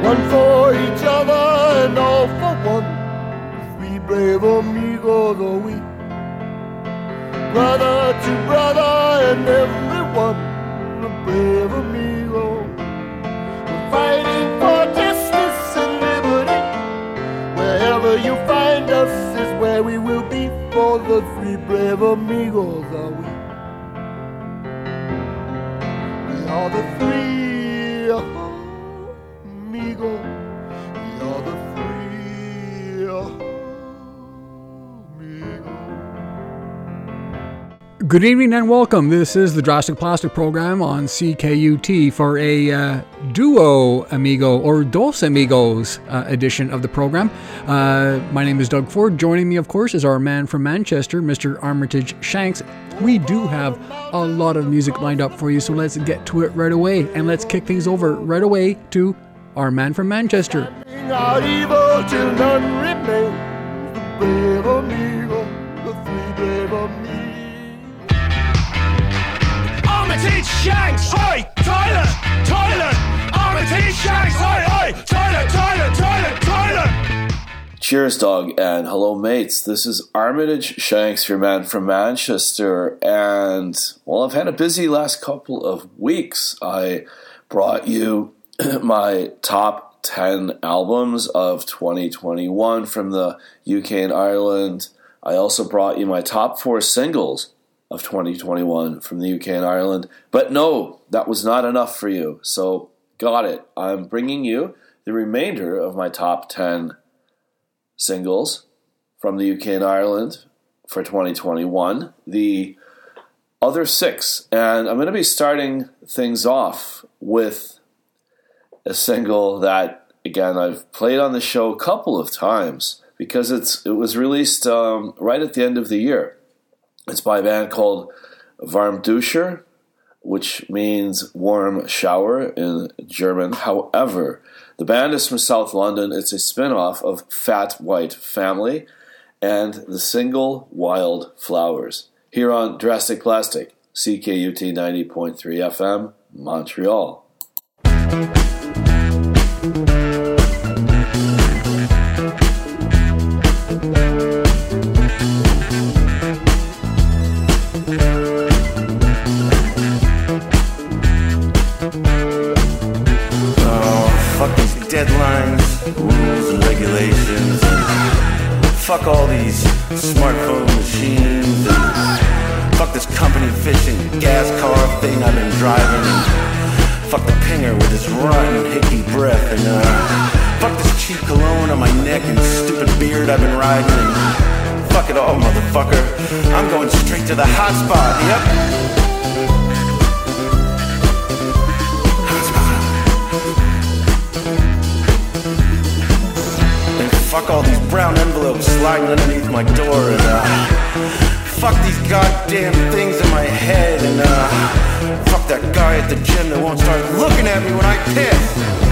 one for each other and all for one. Three brave amigos are we, brother to brother and everyone, a brave amigo. We're fighting for justice and liberty. Wherever you find us is where we will be, for the three brave amigos are we. We are the three amigos. We are the three amigos. Good evening and welcome. This is the Drastic Plastic program on CKUT for a duo amigo or dos amigos edition of the program. My name is Doug Ford. Joining me, of course, is our man from Manchester, Mr. Armitage Shanks. We do have a lot of music lined up for you, so let's get to it right away. And let's kick things over right away to our man from Manchester. Out evil till none remains. The brave amigo, the three brave amigos. Armitage Shanks, oi, toilet, toilet. Armitage Shanks, oi, oi, toilet, toilet, toilet, toilet. Cheers, dog, and hello, mates. This is Armitage Shanks, your man from Manchester, and, well, I've had a busy last couple of weeks. I brought you my top 10 albums of 2021 from the UK and Ireland. I also brought you my top 4 singles of 2021 from the UK and Ireland. But no, that was not enough for you. So, got it. I'm bringing you the remainder of my top 10 singles from the UK and Ireland for 2021. The other 6. And I'm going to be starting things off with a single that, again, I've played on the show a couple of times because it was released right at the end of the year. It's by a band called Warmduscher, which means warm shower in German. However, the band is from South London. It's a spin-off of Fat White Family and the single Wild Flowers. Here on Drastic Plastic, CKUT 90.3 FM, Montreal. Deadlines, rules and regulations, and fuck all these smartphone machines, and fuck this company fishing gas car thing I've been driving, and fuck the pinger with his rotten hickey breath, and fuck this cheap cologne on my neck and stupid beard I've been riding, and fuck it all, motherfucker. I'm going straight to the hot spot, yep. Fuck all these brown envelopes sliding underneath my door, and fuck these goddamn things in my head, and fuck that guy at the gym that won't start looking at me when I piss.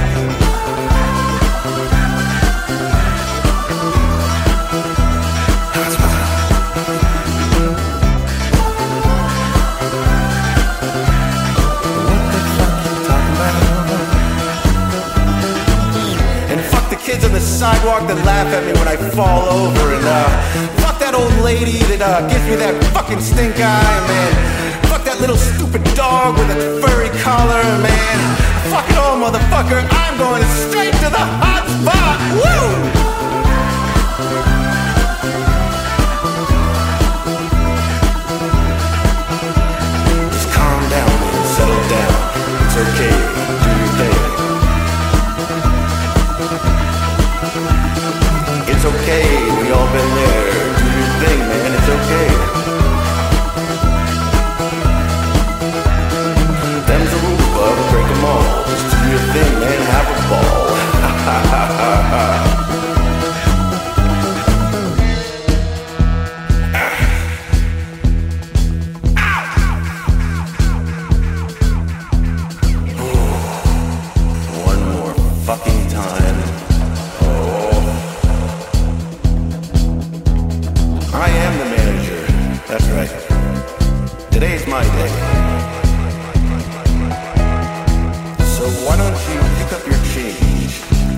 Kids on the sidewalk that laugh at me when I fall over, and fuck that old lady that gives me that fucking stink eye, man. Fuck that little stupid dog with a furry collar, man. Fuck it all, motherfucker. I'm going straight to the hot spot. Woo! Just calm down and settle down. It's okay. Do your thing. It's okay, we all been there. Do your thing, man, it's okay. Them's the rules, bud, break them all. Just do your thing, man, have a ball. Ha ha ha ha ha. One more fucking time. I am the manager, that's right. Today's my day. So why don't you pick up your change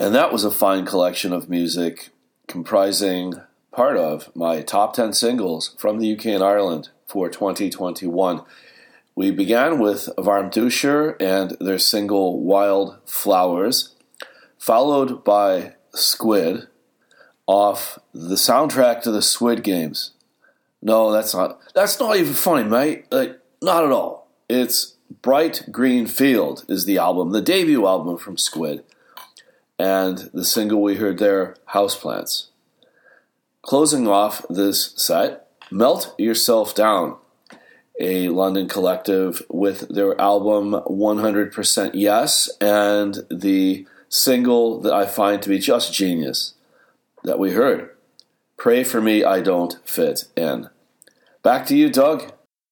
And that was a fine collection of music comprising part of my top 10 singles from the UK and Ireland for 2021. We began with Varm Dusher and their single Wild Flowers, followed by Squid off the soundtrack to the Squid Games. No, that's not even funny, mate. Like, not at all. It's Bright Green Field is the album, the debut album from Squid. And the single we heard there, Houseplants. Closing off this set, Melt Yourself Down, a London collective with their album 100% Yes, and the single that I find to be just genius that we heard, Pray For Me I Don't Fit In. Back to you, Doug.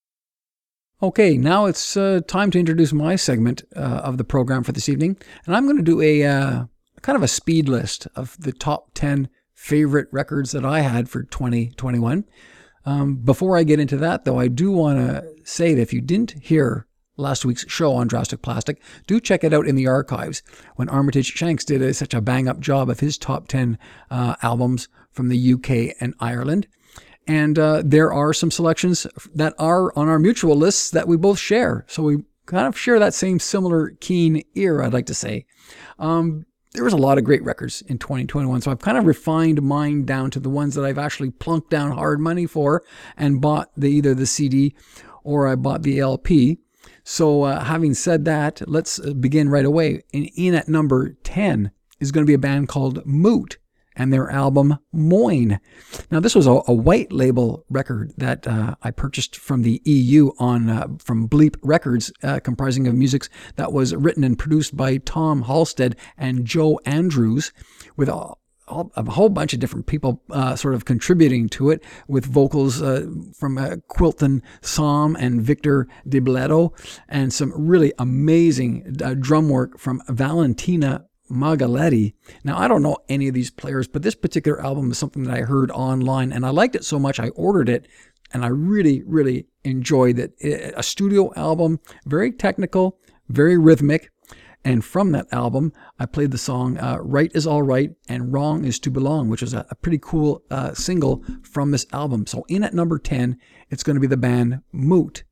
Okay, now it's time to introduce my segment of the program for this evening. And I'm going to do a kind of a speed list of the top 10 favorite records that I had for 2021. Before I get into that, though, I do want to say that if you didn't hear last week's show on Drastic Plastic, do check it out in the archives when Armitage Shanks did such a bang-up job of his top 10 albums from the UK and Ireland. And there are some selections that are on our mutual lists that we both share. So we kind of share that same similar keen ear, I'd like to say. There was a lot of great records in 2021, so I've kind of refined mine down to the ones that I've actually plunked down hard money for and bought either the CD or I bought the LP. So having said that, let's begin right away. In at number 10 is going to be a band called Moot and their album Moyne. Now, this was a white label record that I purchased from the EU from Bleep Records, comprising of music that was written and produced by Tom Halstead and Joe Andrews, with a whole bunch of different people sort of contributing to it, with vocals from Quilton Som and Victor DiBletto, and some really amazing drum work from Valentina Magaletti. Now, I don't know any of these players, but this particular album is something that I heard online, and I liked it so much I ordered it, and I really, really enjoyed it. A studio album, very technical, very rhythmic, and from that album, I played the song Right Is All Right and Wrong Is To Belong, which is a pretty cool single from this album. So in at number 10, it's going to be the band Moot.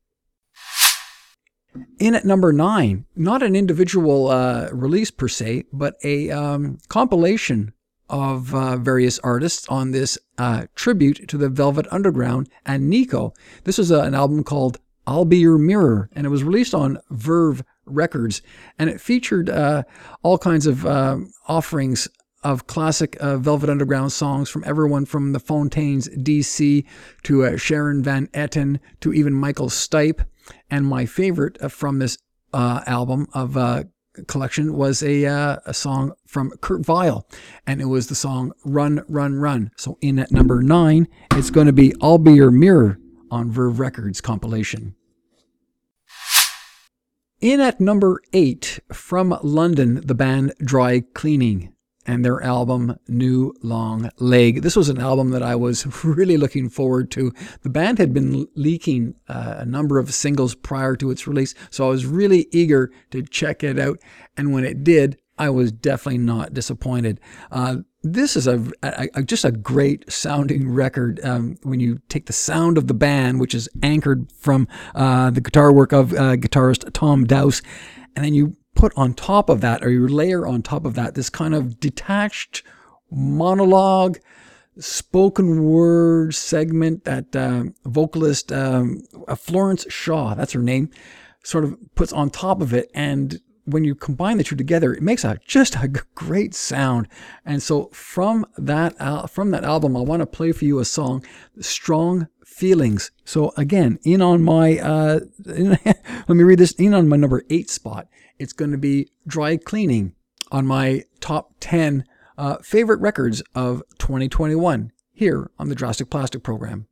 In at number 9, not an individual release per se, but a compilation of various artists on this tribute to the Velvet Underground and Nico. This is an album called I'll Be Your Mirror, and it was released on Verve Records, and it featured all kinds of offerings of classic Velvet Underground songs from everyone from the Fontaines DC to Sharon Van Etten to even Michael Stipe. And my favorite from this album of collection was a song from Kurt Vile, and it was the song Run, Run, Run. So in at number 9, it's going to be I'll Be Your Mirror on Verve Records compilation. In at number 8, from London, the band Dry Cleaning and their album New Long Leg. This was an album that I was really looking forward to. The band had been leaking a number of singles prior to its release, so I was really eager to check it out. And when it did, I was definitely not disappointed. This is just a great sounding record when you take the sound of the band, which is anchored from the guitar work of guitarist Tom Dowse, and then you put on top of that, or you layer on top of that, this kind of detached monologue, spoken word segment that vocalist Florence Shaw, that's her name, sort of puts on top of it. And when you combine the two together, it makes just a great sound. And so from that album, I want to play for you a song, Strong Feelings. So again, in on my, let me read this, in on my number 8 spot, it's going to be Dry Cleaning on my top 10 favorite records of 2021 here on the Drastic Plastic program.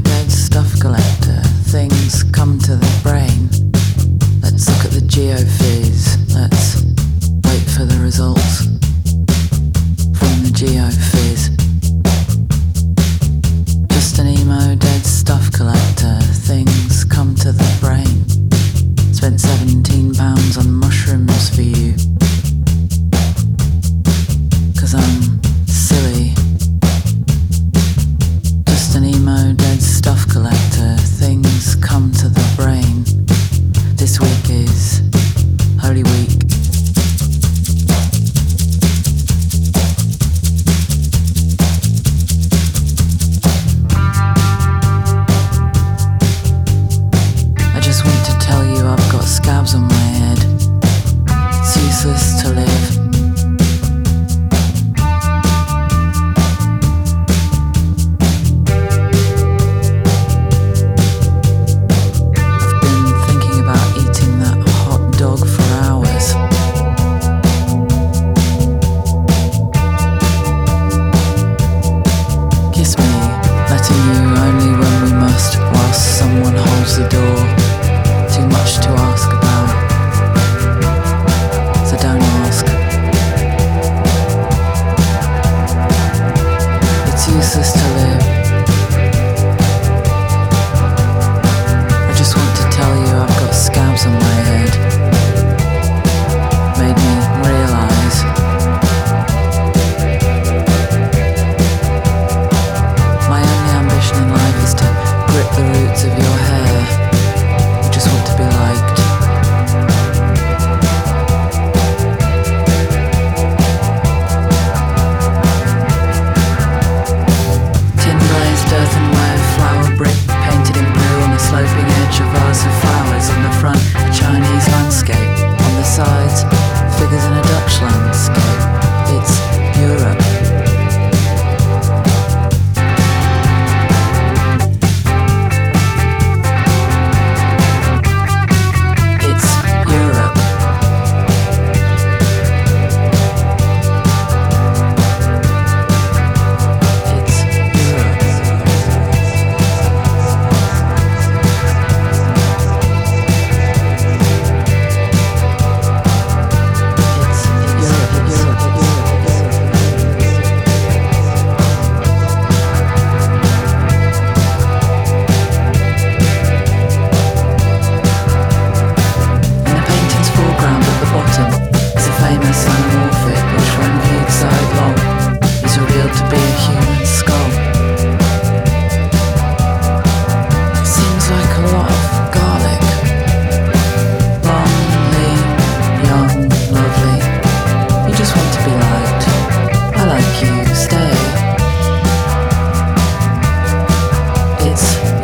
Things come to the brain. Let's look at the geofield.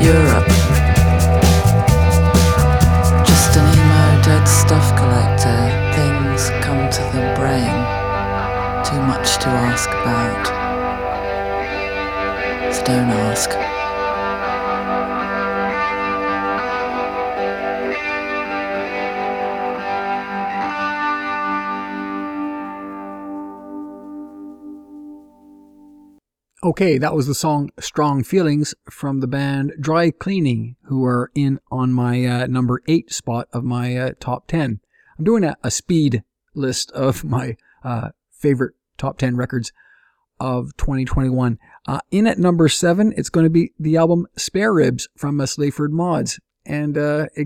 Europe. Just an emo dead stuff collector. Things come to the brain. Too much to ask about. So don't ask. Okay, that was the song Strong Feelings from the band Dry Cleaning, who are in on my number 8 spot of my top 10. I'm doing a speed list of my favorite top 10 records of 2021. In at number 7, it's going to be the album Spare Ribs from Slayford Mods. And it